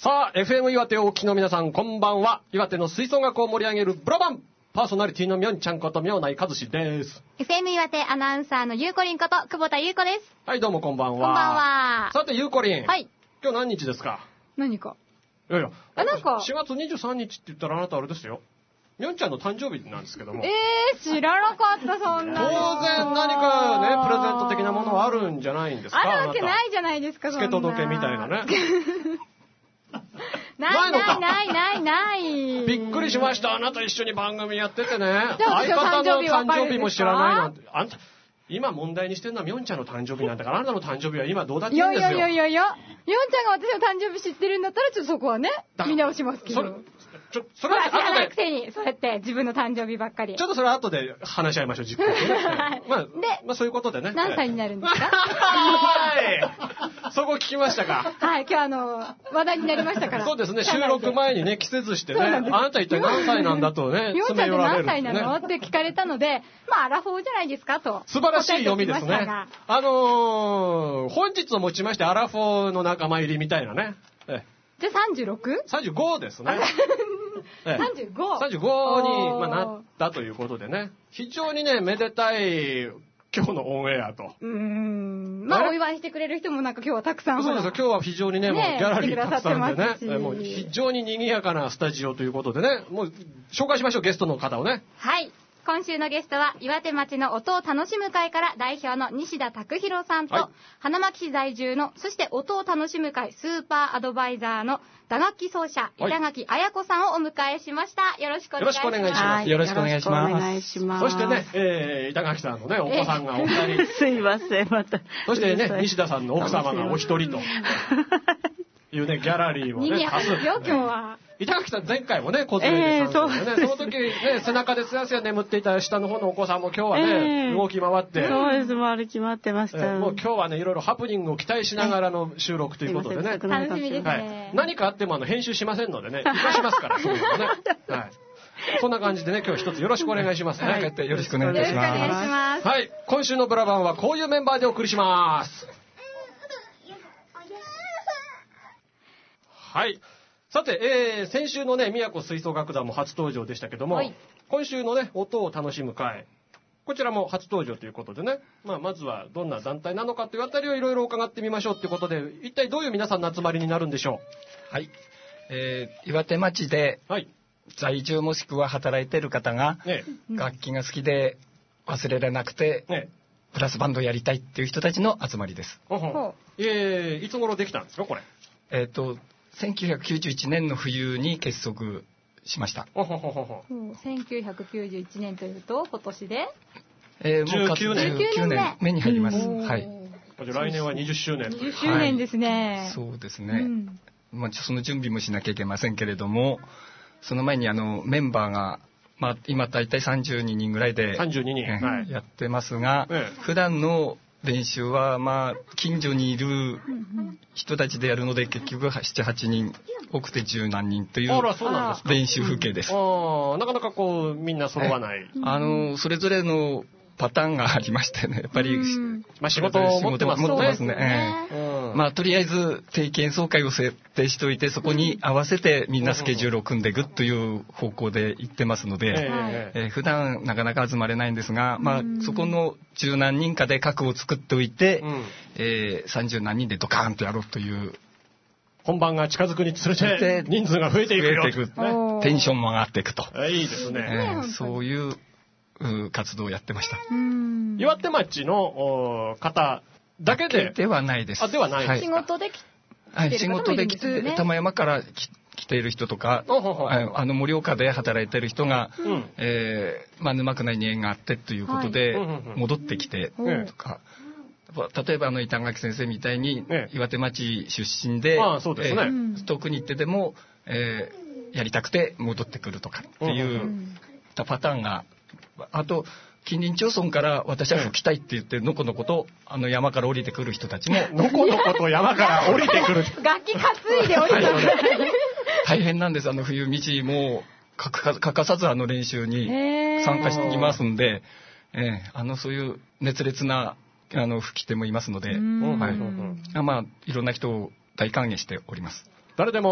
さあ FM 岩手をお聞きの皆さんこんばんは。岩手の吹奏楽を盛り上げるブラバンパーソナリティのみょんちゃんこと明内和志です。 FM 岩手アナウンサーのゆうこりんこと久保田ゆうこです。 はい、どうもこんばんは。 こんばんは。 さてゆうこりん、 はい、 今日何日ですか？ 何かいやいや、 なんか 4月23日って言ったらあなたあれですよ、みょんちゃんの誕生日なんですけども。 知らなかった。そんな当然何かねプレゼント的なものはあるんじゃないんですか？ あるわけないじゃないですか。 付け届けみたいなねないびっくりしました。あなた一緒に番組やっててね、 じゃあ相方の誕生日も知らないなんて。 て。あんた今問題にしてるのはみょんちゃんの誕生日なんだから、あなたの誕生日は今どうだっていいんですよ。 いやみょんちゃんが私の誕生日知ってるんだったらちょっとそこはね見直しますけど。 それは後で、 くせにそうやって自分の誕生日ばっかり。 ちょっとそれは後で話し合いましょう、じっくりねまあそういうことでね。 何歳になるんですか？ はいそこ聞きましたか？ はい、今日話題になりましたから。 そうですね、収録前にね季節してね、あなた一体何歳なんだとねみょんちゃんって何歳なのねって聞かれたので、まあアラフォーじゃないですかと。 素晴らしい読みですね。本日をもちましてアラフォーの仲間入りみたいなね。 じゃあ 36？35 ですね。 35 に、なったということでね、非常にねめでたい今日のオンエアと。 まあお祝いしてくれる人もなんか今日はたくさん。 そうですよ、今日は非常にねもうギャラリーたくさんでね、もう非非常に賑やかなスタジオということでね、もう紹介しましょう、ゲストの方をね。 はい、今週のゲストは岩手町の音を楽しむ会から代表の西田拓弘さんと、 はい、 花巻市在住のそして音を楽しむ会スーパーアドバイザーの打楽器奏者板垣綾子さんをお迎えしました。よろしくお願いします。 よろしくお願いします。 よろしくお願いします。 そしてね、板垣さんのねお子さんがお二人、 すいませんまた。 そしてね西田さんの奥様がお一人というねギャラリーもね多数ですね。 今日は板垣さん前回もね子連れで参加でね、その時ね背中ですやすや眠っていた下の方のお子さんも今日はね、動き回って。 そうです、歩き回ってました。 もう今日はねいろいろハプニングを期待しながらの収録ということでね、 楽しみですね。 はい、何かあっても編集しませんのでね、生かしますからそういうのね。はい。そんな感じでね今日一つよろしくお願いしますね。 はい、よろしくお願いいたします。 はい、今週のブラバンはこういうメンバーでお送りします。はい。さて、先週のね宮古吹奏楽団も初登場でしたけども、はい、今週のね音を楽しむ会、こちらも初登場ということでね、まずはどんな団体なのかというあたりをいろいろ伺ってみましょうということで、一体どういう皆さんの集まりになるんでしょう。はい、岩手町で在住もしくは働いている方が、楽器が好きで忘れられなくて、ブラスバンドやりたいっていう人たちの集まりです。 いつ頃できたんですかこれ？ 1991年の冬に結束しました。 1991年というと今年で、 もう 19年目に入ります。はい。 来年は20周年。 20周年ですね。 はい、そうですね。その準備もしなきゃいけませんけれども、その前にメンバーが今大体32人ぐらいでやってますが、普段の練習は近所にいる人たちでやるので結局 7,8 人多くて10何人という練習風景です。 なかなかこうみんな揃わない。 それぞれのパターンがありましてね、やっぱり仕事を持ってますね。 とりあえず定期演奏会を設定しておいて、そこに合わせてみんなスケジュールを組んでいくという方向で行ってますので、普段なかなか集まれないんですが、そこの10何人かで核を作っておいて、30何人でドカーンとやろうという。 本番が近づくにつれて人数が増えていくよ、 テンションも上がっていくと。 いいですね。 そういう活動をやってました。 岩手町の方だけではないです。 ではない。 仕事で仕事で玉山から来ている人とか、盛岡で働いている人が、沼区内に縁があってということで戻ってきてとか、例えば板垣先生みたいに岩手町出身で遠くに行ってでもやりたくて戻ってくるとかっていうパターンが、あと近隣町村から私は吹きたいって言ってのこのこと山から降りてくる人たちものこのこと山から降りてくる楽器担いで降りてくる大変なんです。冬道も欠かさず練習に参加してきますんで、そういう熱烈な吹き手もいますので、いろんな人を大歓迎しております。 誰でも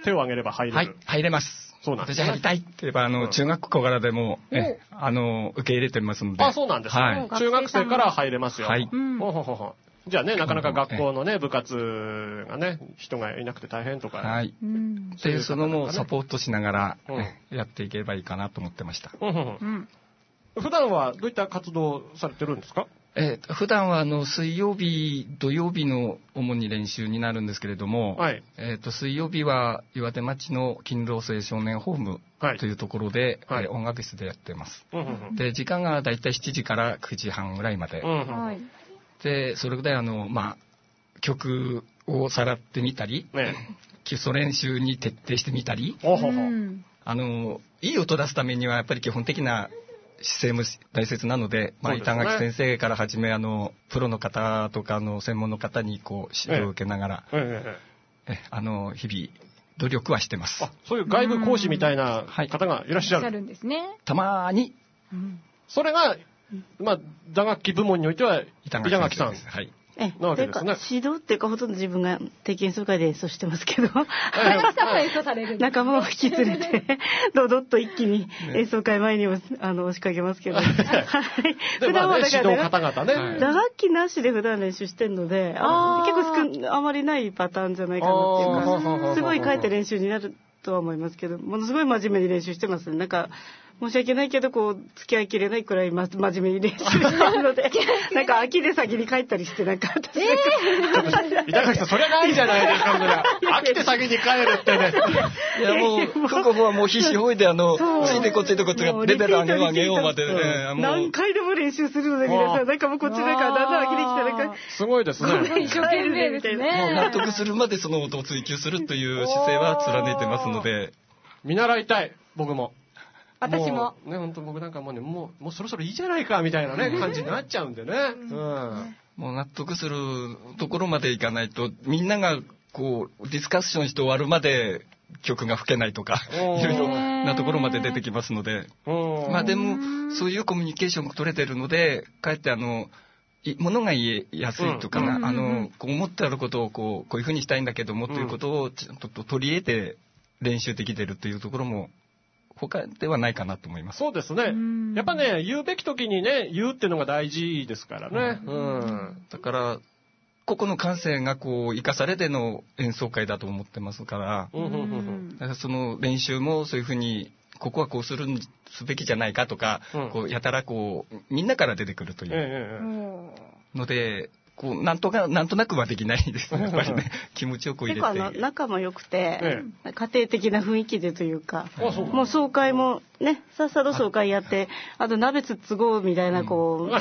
手を挙げれば入れる。 はい、入れます。 そうなんですね。 私入りたいって言えば、中学校からでも、受け入れてますので。 あ、そうなんですね。はい、中学生から入れますよ。 はい。 じゃあね、なかなか学校のね、部活がね、人がいなくて大変とか。 はい。で、そのもサポートしながら、やっていけばいいかなと思ってました。 普段はどういった活動されてるんですか？ 普段は水曜日、土曜日の主に練習になるんですけれども、はい、水曜日は岩手町の勤労青少年ホームというところで、はい、音楽室でやってます。で、時間がだいたい7時から9時半ぐらいまで。で、それぐらい曲をさらってみたり、基礎練習に徹底してみたり、いい音出すためにはやっぱり基本的な姿勢も大切なので、板垣先生からはじめプロの方とか専門の方に指導を受けながら、日々努力はしてます。 そういう外部講師みたいな方がいらっしゃるんですね。 たまに。 それが打楽器部門においては板垣さん。 はい。 なわけですね。指導っていうかほとんど自分が定期演奏会で演奏してますけど、仲間を引き連れてドドッと一気に演奏会前にも押しかけますけど、 普段はだから打楽器なしで普段練習してるので、結構あまりないパターンじゃないかなっていうか、すごい書いて練習になるとは思いますけど、ものすごい真面目に練習してますね。なんか申し訳ないけど付き合いきれないくらい真面目に練習してるのでなんか秋で先に帰ったりしてなんか板垣さんそれはないじゃないですか。それ秋で先に帰るってね。 いやもうここはもう必死ほいでついてこっちとこっちがレベル上げようまで何回でも練習するので皆さんなんかもうこっちなんかだんだん飽きてきてなんかすごいですね。 一生懸命ですね。 もう納得するまでその音を追求するという姿勢は貫いてますので見習いたい僕も。 私もね本当僕なんかもうねもうそろそろいいじゃないかみたいなね感じになっちゃうんでね。 もう納得するところまでいかないとみんながディスカッションして終わるまで曲が吹けないとかいろいろなところまで出てきますので、でもそういうコミュニケーションが取れてるのでかえってものが言えやすいとか思ってあることをこういうふうにしたいんだけどもということをちゃんと取り入れて練習できてるというところも他ではないかなと思います。 そうですね。やっぱね、言うべき時にね、言うっていうのが大事ですからね。 だから、個々の感性が生かされての演奏会だと思ってますから、だからその練習もそういうふうに、ここはこうすべきじゃないかとか、やたらみんなから出てくるというので、なんとなくはできないですね。やっぱりね、気持ちよく入れて。 結構仲も良くて、家庭的な雰囲気でというか、もう総会もね、さっさと総会やって、鍋つつごうみたいな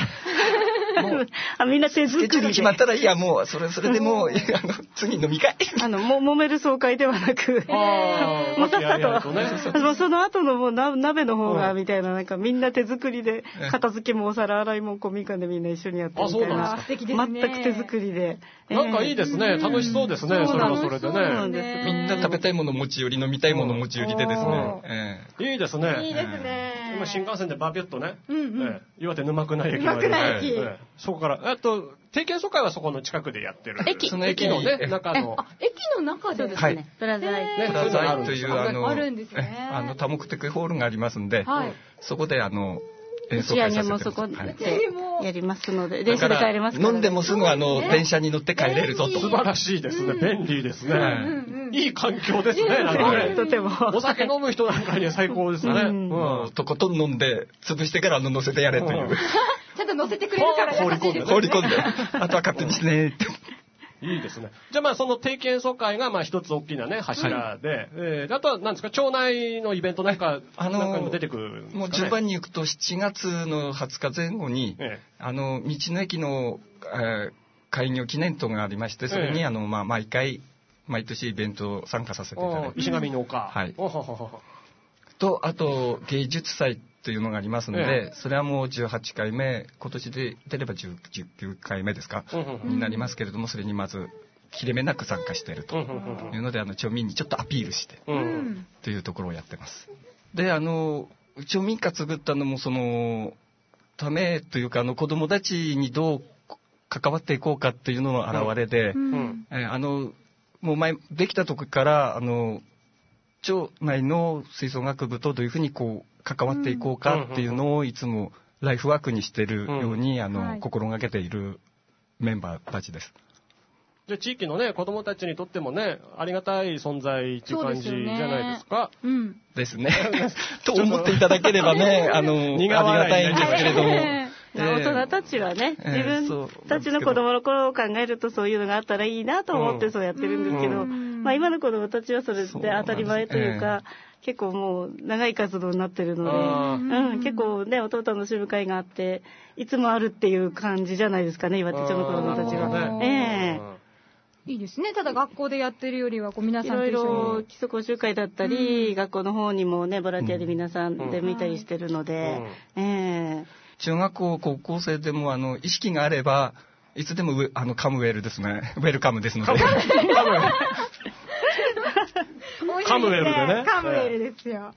みんな手作りで。 決まったらいやもうそれでもう次飲み会。 揉める総会ではなく、もうさっさとその後のもう鍋の方がみたいななんかみんな手作りで片付けもお皿洗いも古民家でみんな一緒にやってみたいな。全く手作りで。 なんかいいですね。楽しそうですね。それはそれでね。 みんな食べたいもの持ち寄り飲みたいもの持ち寄りでですね。 いいですね。 いいですね。 今新幹線でバビュッとね、岩手沼倉駅まで。そこから定期演奏会はそこの近くでやってる。 その駅のね中の。 駅の中でですね。 プラザイというあるんですね。 多目的ホールがありますんで、そこで演奏会させてもそこでやりますので、電車で帰れますから。 飲んでもすぐ電車に乗って帰れるぞと。 素晴らしいですね。便利ですね。いい環境ですね。なんかね。 とても。 お酒飲む人なんかには最高ですね。 とことん飲んで潰してから乗せてやれという。 ちゃんと乗せてくれるから放り込んで。あとは勝手にしねって。 いいですね。じゃあその定期演奏会が一つ大きなね柱で、あとは何ですか町内のイベントなんかも出てくるんですかね。 もう順番に行くと7月の20日前後に道の駅の開業記念塔がありまして、それに毎年イベントを参加させていただいて、 石上の丘、 とあと芸術祭というのがありますので、それはもう18回目、今年で出れば19回目ですか、になりますけれども、それにまず切れ目なく参加しているというので、町民にちょっとアピールしてというところをやってます。で、町民活作ったのもそのためというか、子どもたちにどう関わっていこうかというのの表れで、もうできた時から町内の吹奏楽部とどういうふうにこう関わっていこうかっていうのをいつもライフワークにしてるように、心がけているメンバーたちです。 で、地域のね、子供たちにとってもね、ありがたい存在っていう感じじゃないですか。 ですね。と思っていただければね、ありがたいんですけれども。 大人たちはね、自分たちの子供の頃を考えるとそういうのがあったらいいなと思ってそうやってるんですけど、今の子供たちはそれで当たり前というか、結構もう長い活動になってるので、結構ね、音を楽しむ会があって、いつもあるっていう感じじゃないですかね、岩手町の子供たちは。 いいですね。ただ学校でやってるよりは皆さんと一緒にいろいろ基礎講習会だったり、学校の方にもねボランティアで皆さんで見たりしてるので、 中学校高校生でも意識があればいつでもカムウェルですね。ウェルカムですので。 カムウェルでね。 カムウェルですよ。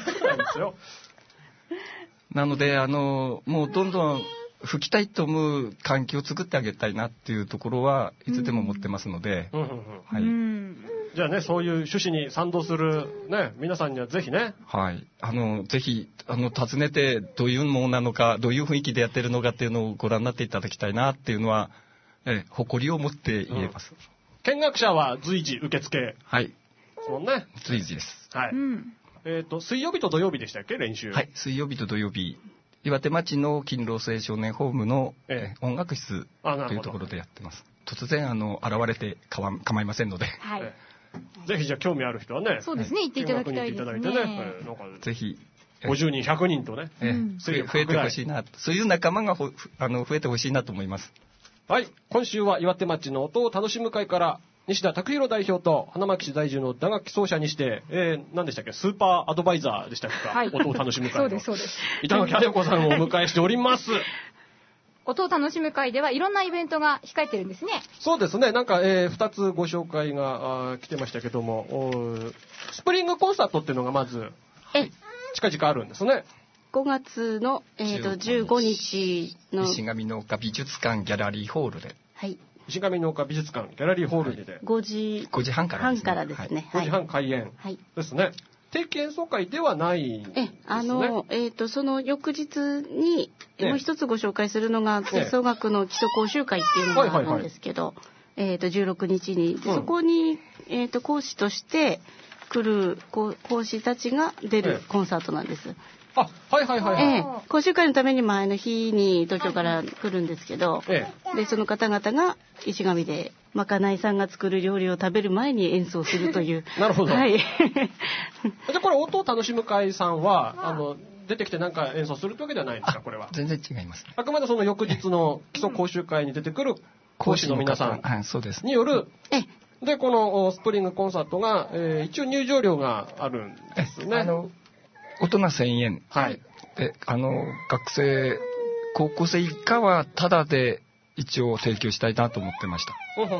なのでもうどんどん吹きたいと思う環境を作ってあげたいなっていうところはいつでも持ってますので、 じゃあね、そういう趣旨に賛同するね、皆さんにはぜひね、 ぜひ訪ねてどういうものなのか、どういう雰囲気でやってるのかっていうのをご覧になっていただきたいなっていうのは、誇りを持って言えます。 見学者は随時受付。ですもんね。 随時です。 水曜日と土曜日でしたっけ、練習。 水曜日と土曜日。岩手町の勤労青少年ホームの音楽室というところでやってます。突然現れて構いませんので、 ぜひじゃあ興味ある人はね、 そうですね、行っていただきたいですね。 ぜひ 50人100人とね、 増えてほしいな、そういう仲間が増えてほしいなと思います。 はい、今週は岩手町の音を楽しむ会から西田拓弘代表と花巻市在住の打楽器奏者にして、何でしたっけ、スーパーアドバイザーでしたっけ、音を楽しむ会のそうです。 板垣彩子さんをお迎えしております。 音を楽しむ会ではいろんなイベントが控えてるんですね。 そうですね。なんか、2つご紹介が来てましたけども、スプリングコンサートっていうのがまず近々あるんですね。 5月の、15日の石上農家美術館ギャラリーホールで。 石上農家美術館ギャラリーホールで、 5時半からですね。 5時半開演ですね。定期演奏会ではないんですね。 その翌日にもう一つご紹介するのが吹奏楽の基礎講習会っていうのがあるんですけど、16日にそこに講師として来る講師たちが出るコンサートなんです。講習会のために前の日に東京から来るんですけど、でその方々が石上でまかないさんが作る料理を食べる前に演奏するという。 なるほど。でこれ音を楽しむ会さんは出てきてなんか演奏するわけではないんですか、これは。 全然違いますね。 あくまでその翌日の基礎講習会に出てくる講師の皆さんによる。でこのスプリングコンサートが、一応入場料があるんですね。 大人1000円。で、学生、高校生以下はタダで一応提供したいなと思ってました。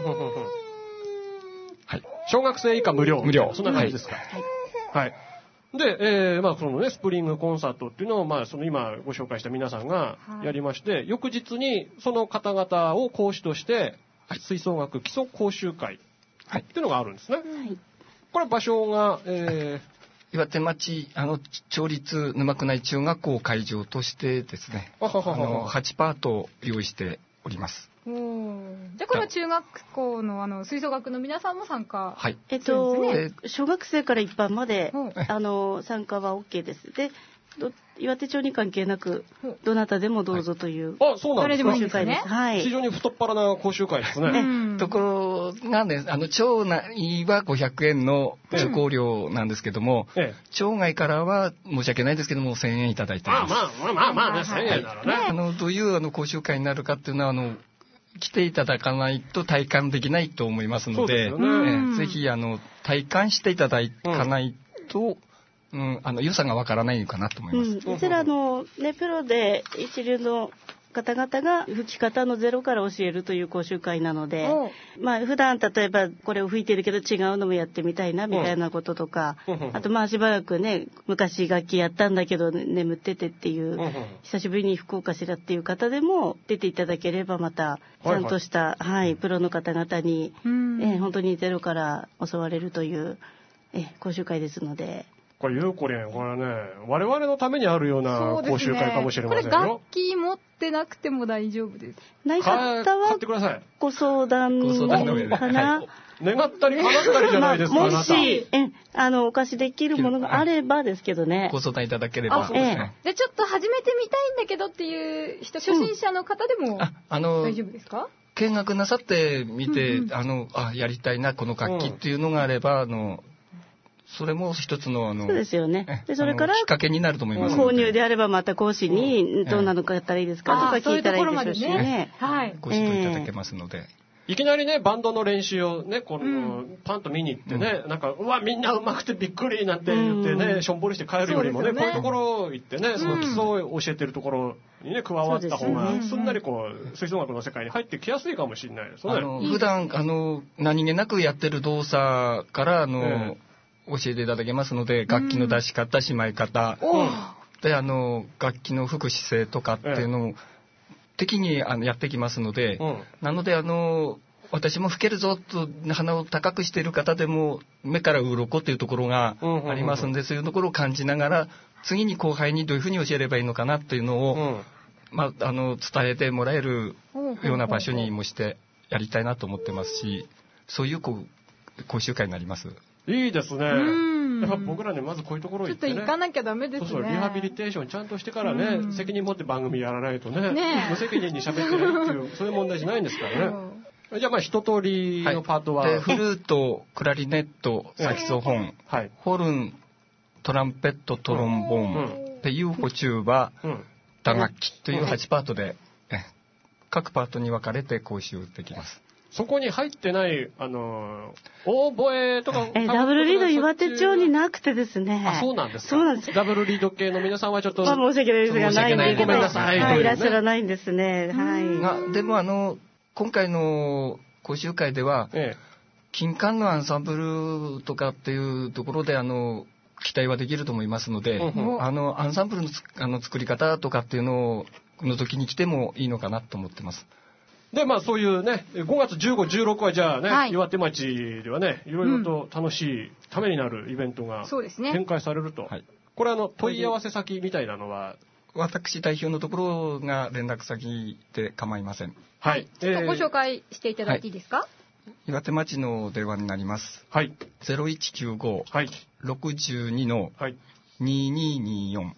小学生以下無料。そんな感じですか。で、そのね、スプリングコンサートっていうのを、その今ご紹介した皆さんがやりまして、翌日にその方々を講師として、吹奏楽基礎講習会っていうのがあるんですね。これ場所が、 岩手町町立沼区内中学校会場としてですね、8パート用意しております。 じゃあこの中学校の吹奏楽の皆さんも参加。 小学生から一般まで参加は OK です。で岩手町に関係なくどなたでもどうぞという。 そうなんですか。講習会です。 非常に太っ腹な講習会ですね。 ところがね、町内は500円の受講料なんですけども、町外からは申し訳ないですけども1000円いただいてます。 まあね、1000円だろうね。 どういう講習会になるかっていうのは来ていただかないと体感できないと思いますので、ぜひ体感していただかないと。良さがわからないのかなと思います。 こちらプロで一流の方々が吹き方のゼロから教えるという講習会なので、普段例えばこれを吹いてるけど違うのもやってみたいなみたいなこととか、あとしばらくね昔楽器やったんだけど眠っててっていう、久しぶりに吹こうかしらっていう方でも出ていただければまたちゃんとした、プロの方々に、本当にゼロから教われるという講習会ですので。 これゆうこりん、これね、我々のためにあるような講習会かもしれませんよ。 これ楽器持ってなくても大丈夫です。 ない方は買ってください。 ご相談かな。 願ったり叶ったりじゃないですか。 もしお貸しできるものがあればですけどね。 ご相談いただければ。 じゃあちょっと始めてみたいんだけどっていう人、初心者の方でも大丈夫ですか？ 見学なさってみて、やりたいなこの楽器っていうのがあればそれも一つのそうですよね。でそれからきっかけになると思います。 購入であればまた講師にどんなの買ったらいいですかとか聞いたらいいでしょうしね。 ご指導いただけますので。 いきなりね、バンドの練習をね、パンと見に行ってね、なんか、うわ、みんな上手くてびっくりなんて言ってね、しょんぼりして帰るよりもね、こういうところ行ってね、その基礎を教えてるところにね、加わった方が、すんなり吹奏楽の世界に入ってきやすいかもしれないですね。 普段、何気なくやってる動作から、教えていただけますので、楽器の出し方、しまい方、で、楽器の吹く姿勢とかっていうのを、的にやってきますので、なので私も吹けるぞと鼻を高くしている方でも目から鱗というところがありますので、そういうところを感じながら次に後輩にどういうふうに教えればいいのかなというのを、伝えてもらえるような場所にもしてやりたいなと思ってますし、そういう講習会になります。いいですね。やっぱ僕らね、まずこういうところ行ってね。 ちょっと行かなきゃダメですね。 そうリハビリテーションちゃんとしてからね、責任持って番組やらないとね、無責任に喋ってないっていう、そういう問題じゃないんですからね。じゃあ一通りのパートは。 でフルート、クラリネット、サキソフォン、ホルン、トランペット、トロンボーン、で UFO チューバ、打楽器という8パートで、各パートに分かれて講習できます。 そこに入ってない、オーボエとか。 ダブルリード岩手町になくてですね。 そうなんですか。 そうなんです。 ダブルリード系の皆さんはちょっと。 申し訳ないですが、ないんで。 ごめんなさい。 いらっしゃらないんですね。 でも今回の講習会では、金管のアンサンブルとかっていうところで期待はできると思いますので、アンサンブルの作り方とかっていうの時に来てもいいのかなと思ってます。 で、そういうね、5月15、16はじゃあね、岩手町ではね、いろいろと楽しいためになるイベントが展開されると。これ問い合わせ先みたいなのは私代表のところが連絡先で構いません。 はい。ちょっとご紹介していただいていいですか？ 岩手町の電話になります。 はい。 0195、62の2224。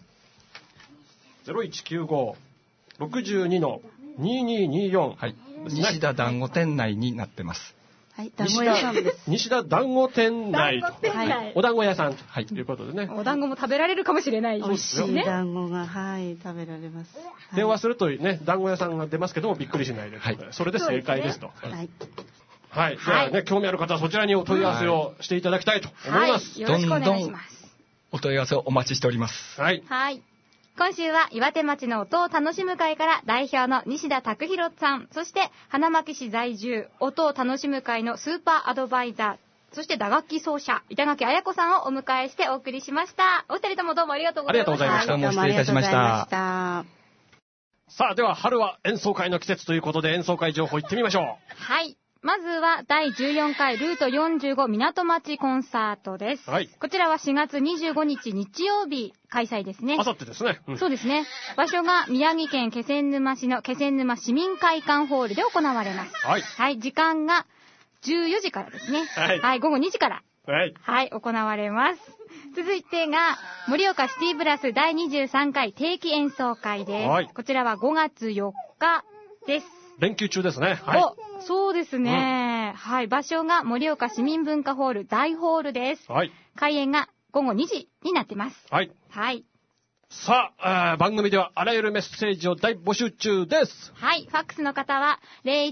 0195、62の2224。 はい。西田団子店内になってます。 はい、団子屋さんです。 西田団子店内と。お団子屋さんということでね。 お団子も食べられるかもしれないですね。美味しい団子が、食べられます。 電話するとね、団子屋さんが出ますけどもびっくりしないで。それで正解ですと。はい。じゃあね、興味ある方はそちらにお問い合わせをしていただきたいと思います。 よろしくお願いします。 お問い合わせをお待ちしております。 はい。 今週は岩手町の音を楽しむ会から代表の西田拓弘さん、そして花巻市在住音を楽しむ会のスーパーアドバイザー、そして打楽器奏者板垣彩子さんをお迎えしてお送りしました。お二人ともどうもありがとうございました。 ありがとうございました。 どうも失礼いたしました。 さあ、では春は演奏会の季節ということで演奏会情報いってみましょう。 はい。まずは第14回ルート45港町コンサートです。こちらは4月25日日曜日開催ですね。 あさってですね。 そうですね。場所が宮城県気仙沼市の気仙沼市民会館ホールで行われます。はい。時間が14時からですね。はい。午後2時から。はい。行われます。続いてが盛岡シティブラス第23回定期演奏会です。こちらは5月4日です。 連休中ですね。 そうですね。はい。場所が盛岡市民文化ホール大ホールです。開演が午後2時になってます。さあ、番組ではあらゆるメッセージを大募集中です。はい。ファックスの方は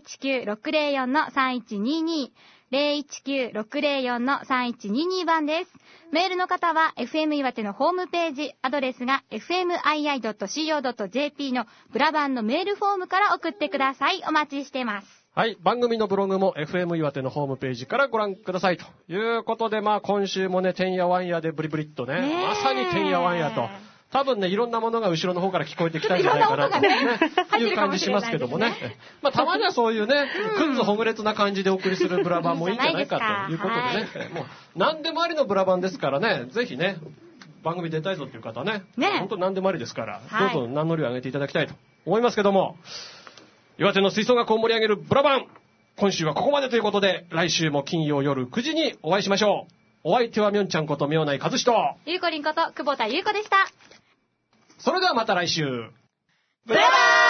019-604-3122。019-604-3122 番です。メールの方は FM 岩手のホームページ、アドレスが fmii.co.jp のブラ版のメールフォームから送ってください。お待ちしてます。はい。番組のブログも FM 岩手のホームページからご覧ください。ということで、今週もね、てんやわんやでブリブリっとね、まさにてんやわんやと。 多分ね、いろんなものが後ろの方から聞こえてきたんじゃないかなという感じしますけどもね。まあ、たまにはそういうね、くっつほぐれつな感じでお送りするブラバンもいいんじゃないかということでね。もう、何でもありのブラバンですからね、ぜひね、番組出たいぞっていう方はね、本当に何でもありですから、どうぞ名乗りを上げていただきたいと思いますけども、岩手の吹奏楽を盛り上げるブラバン、今週はここまでということで、来週も金曜夜9時にお会いしましょう。お相手はみょんちゃんこと明内和人、 ゆうこりんこと久保田ゆうこでした。 それではまた来週。 ブラバン。